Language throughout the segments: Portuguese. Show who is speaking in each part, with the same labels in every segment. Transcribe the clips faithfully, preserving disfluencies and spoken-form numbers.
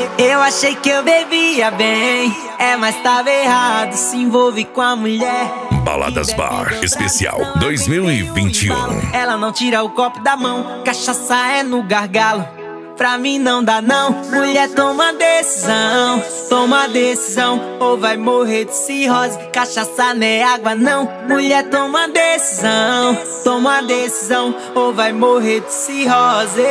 Speaker 1: Eu achei que eu bebia bem, é, mas tava errado, se envolve com a mulher.
Speaker 2: Baladas Bar Especial dois mil e vinte e um.
Speaker 1: Ela não tira o copo da mão, cachaça é no gargalo. Pra mim não dá não, mulher toma decisão, toma decisão, ou vai morrer de cirrose. Cachaça não é água não, mulher toma decisão, toma decisão, ou vai morrer de cirrose.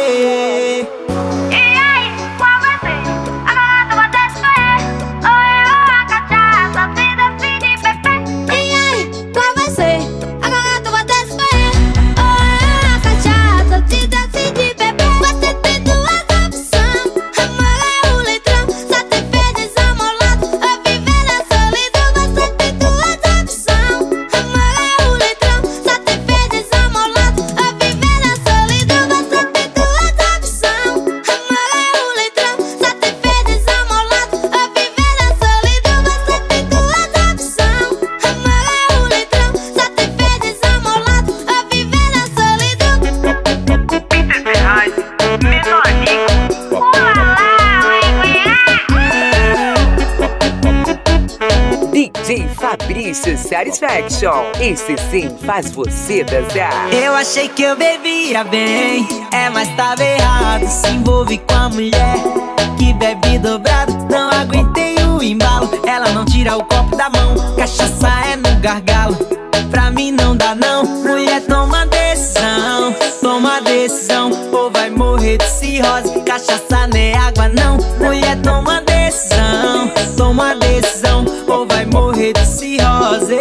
Speaker 3: D J Fabrício Satisfaction, esse sim faz você dançar.
Speaker 1: Eu achei que eu bebia bem, é, mas tava errado, se envolve com a mulher que bebe dobrado. Não aguentei o embalo, ela não tira o copo da mão, cachaça é no gargalo. Pra mim não dá não, mulher toma decisão, toma decisão, ou vai morrer de cirrose. Cachaça não é água não, mulher toma decisão, toma decisão, ou vai morrer de cirrose.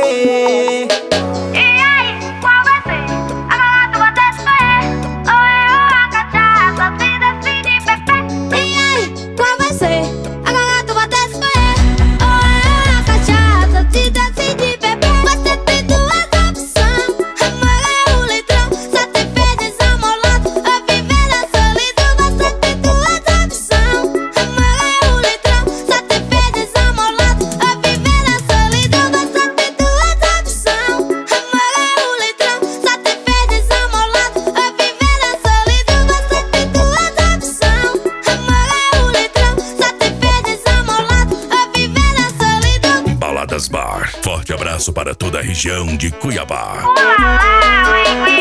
Speaker 2: Baladas Bar, forte abraço para toda a região de Cuiabá.
Speaker 4: Uau, uau, uau, uau.